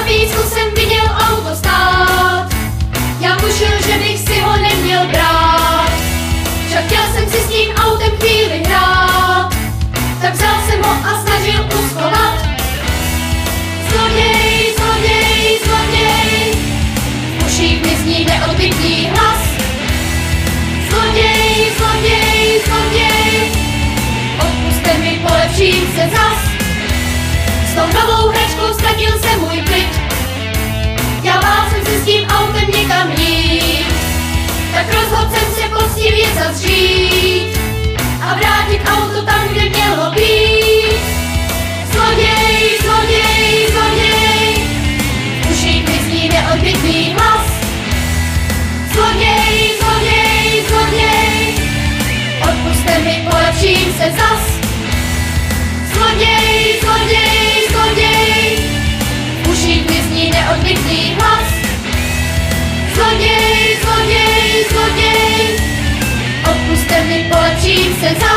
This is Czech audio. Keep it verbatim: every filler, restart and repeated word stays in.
blízku jsem viděl auto stát. Já tušil, že bych si ho neměl brát. Však chtěl jsem si s tím autem chvíli hrát. Tak vzal jsem ho a snažil uschovat. Zloděj, zloděj, zloděj, v uších mi zní neodbytný hlas. Zloděj, zloděj, zloděj, odpuste mi, polepším se zas. S tou novou hračkou ztratil se můj klid. Já bál jsem se s tím autem někam jít. Tak rozhodl jsem se poctivě zazřít a vrátit auto tam, kde mělo být. Zloděj, zloděj, zloděj, v uších mi zní neodbytný hlas. Zloděj, zloděj, zloděj, odpuste mi, polepším se zas. Zloděj, zloděj, zloděj, v uších mi zní neodbytný hlas. Zloděj, zloděj, zloděj, odpuste mi, polepším se zas.